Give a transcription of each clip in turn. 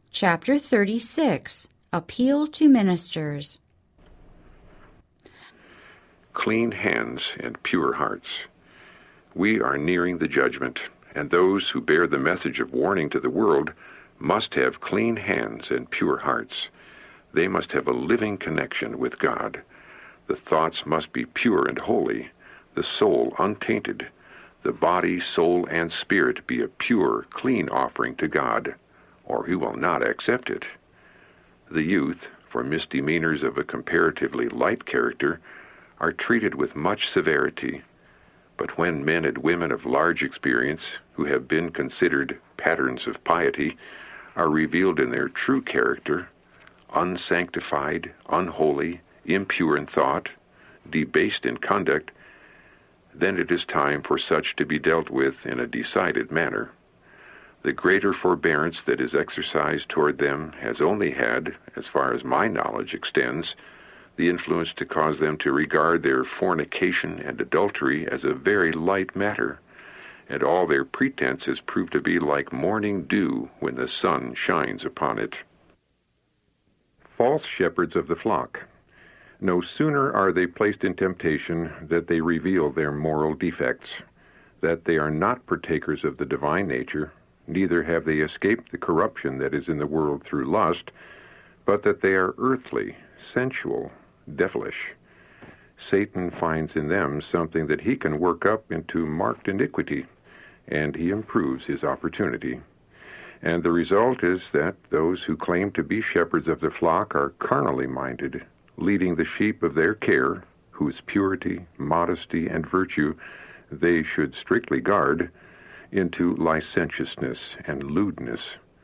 Chapter 36, Appeal to Ministers. Clean hands and pure hearts. We are nearing the judgment, and those who bear the message of warning to the world must have clean hands and pure hearts. They must have a living connection with God. The thoughts must be pure and holy, the soul untainted, the body, soul, and spirit be a pure, clean offering to God, or He will not accept it. The youth, for misdemeanors of a comparatively light character, are treated with much severity. But when men and women of large experience, who have been considered patterns of piety, are revealed in their true character, unsanctified, unholy, impure in thought, debased in conduct, then it is time for such to be dealt with in a decided manner. The greater forbearance that is exercised toward them has only had, as far as my knowledge extends, the influence to cause them to regard their fornication and adultery as a very light matter, and all their pretenses prove to be like morning dew when the sun shines upon it. False shepherds of the flock. No sooner are they placed in temptation that they reveal their moral defects, that they are not partakers of the divine nature, neither have they escaped the corruption that is in the world through lust, but that they are earthly, sensual, devilish. Satan finds in them something that he can work up into marked iniquity, and he improves his opportunity. And the result is that those who claim to be shepherds of the flock are carnally minded, leading the sheep of their care, whose purity, modesty, and virtue they should strictly guard, into licentiousness and lewdness.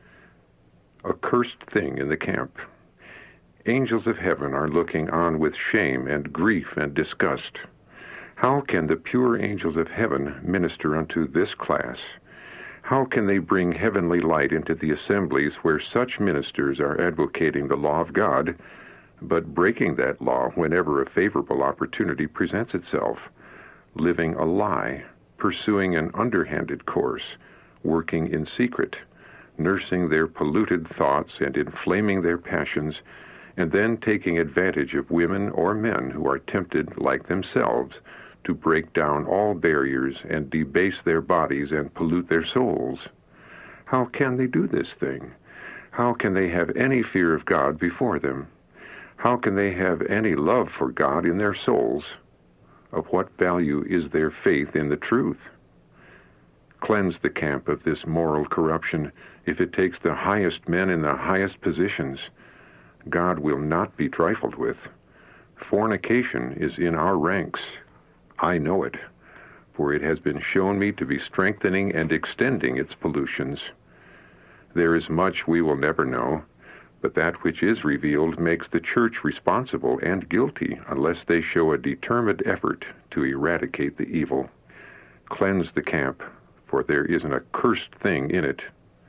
A cursed thing in the camp. Angels of heaven are looking on with shame and grief and disgust. How can the pure angels of heaven minister unto this class? How can they bring heavenly light into the assemblies where such ministers are advocating the law of God, but breaking that law whenever a favorable opportunity presents itself, living a lie, pursuing an underhanded course, working in secret, nursing their polluted thoughts and inflaming their passions, and then taking advantage of women or men who are tempted, like themselves, to break down all barriers and debase their bodies and pollute their souls? How can they do this thing? How can they have any fear of God before them? How can they have any love for God in their souls? Of what value is their faith in the truth? Cleanse the camp of this moral corruption if it takes the highest men in the highest positions. God will not be trifled with. Fornication is in our ranks. I know it, for it has been shown me to be strengthening and extending its pollutions. There is much we will never know, but that which is revealed makes the church responsible and guilty unless they show a determined effort to eradicate the evil. Cleanse the camp, for there is an accursed thing in it.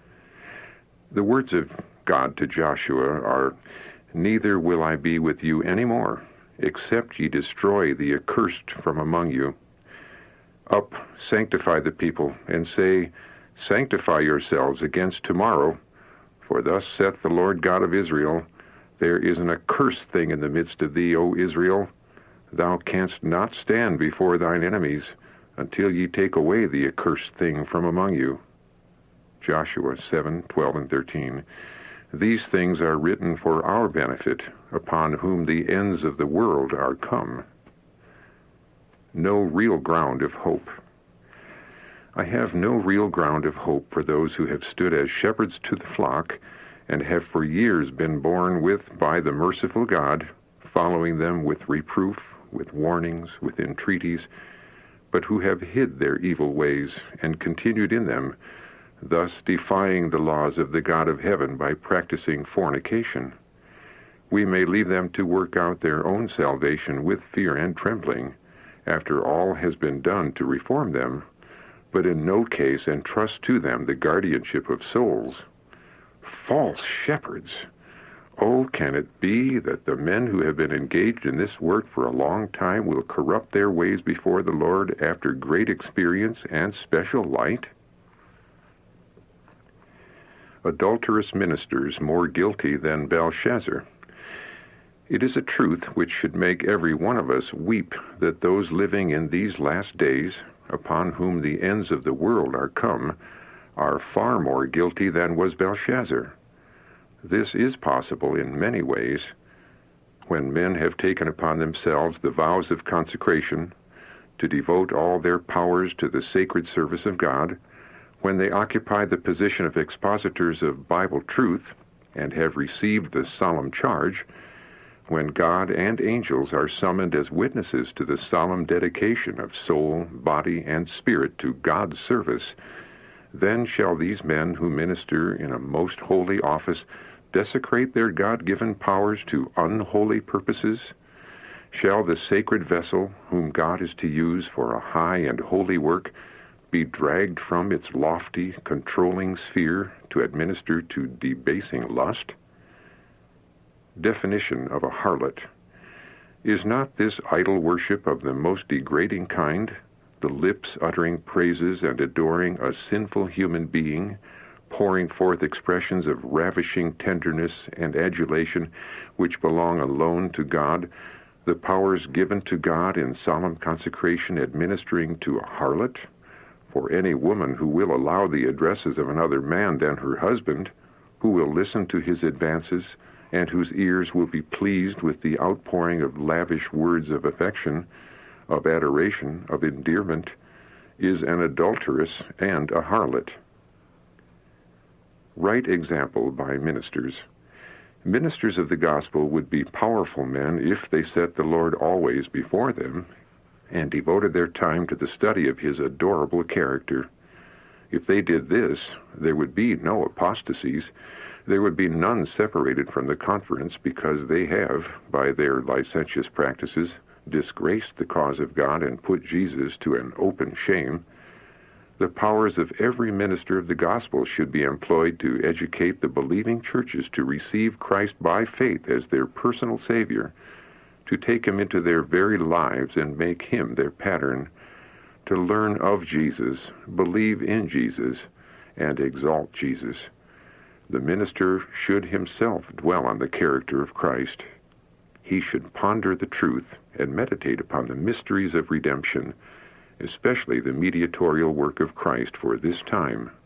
The words of God to Joshua are, "Neither will I be with you any more, except ye destroy the accursed from among you. Up, sanctify the people, and say, Sanctify yourselves against tomorrow. For thus saith the Lord God of Israel, There is an accursed thing in the midst of thee, O Israel. Thou canst not stand before thine enemies, until ye take away the accursed thing from among you." Joshua 7:12 and 13. These things are written for our benefit, upon whom the ends of the world are come. No real ground of hope. I have no real ground of hope for those who have stood as shepherds to the flock, and have for years been borne with by the merciful God, following them with reproof, with warnings, with entreaties, but who have hid their evil ways and continued in them, thus defying the laws of the God of heaven by practicing fornication. We may leave them to work out their own salvation with fear and trembling, after all has been done to reform them, but in no case entrust to them the guardianship of souls. False shepherds! Oh, can it be that the men who have been engaged in this work for a long time will corrupt their ways before the Lord after great experience and special light? adulterous ministers more guilty than Belshazzar. It is a truth which should make every one of us weep that those living in these last days, upon whom the ends of the world are come, are far more guilty than was Belshazzar. This is possible in many ways. When men have taken upon themselves the vows of consecration, to devote all their powers to the sacred service of God, when they occupy the position of expositors of Bible truth and have received the solemn charge, when God and angels are summoned as witnesses to the solemn dedication of soul, body, and spirit to God's service, then shall these men who minister in a most holy office desecrate their God-given powers to unholy purposes? Shall the sacred vessel, whom God is to use for a high and holy work, be dragged from its lofty, controlling sphere to administer to debasing lust? Definition of a harlot. Is not this idol worship of the most degrading kind, the lips uttering praises and adoring a sinful human being, pouring forth expressions of ravishing tenderness and adulation which belong alone to God, the powers given to God in solemn consecration administering to a harlot? For any woman who will allow the addresses of another man than her husband, who will listen to his advances, and whose ears will be pleased with the outpouring of lavish words of affection, of adoration, of endearment, is an adulteress and a harlot. Right example by ministers. Ministers of the gospel would be powerful men if they set the Lord always before them and devoted their time to the study of his adorable character. If they did this, there would be no apostasies. There would be none separated from the conference because they have, by their licentious practices, disgraced the cause of God and put Jesus to an open shame. The powers of every minister of the gospel should be employed to educate the believing churches to receive Christ by faith as their personal Savior, to take him into their very lives and make him their pattern, to learn of Jesus, believe in Jesus, and exalt Jesus. The minister should himself dwell on the character of Christ. He should ponder the truth and meditate upon the mysteries of redemption, especially the mediatorial work of Christ for this time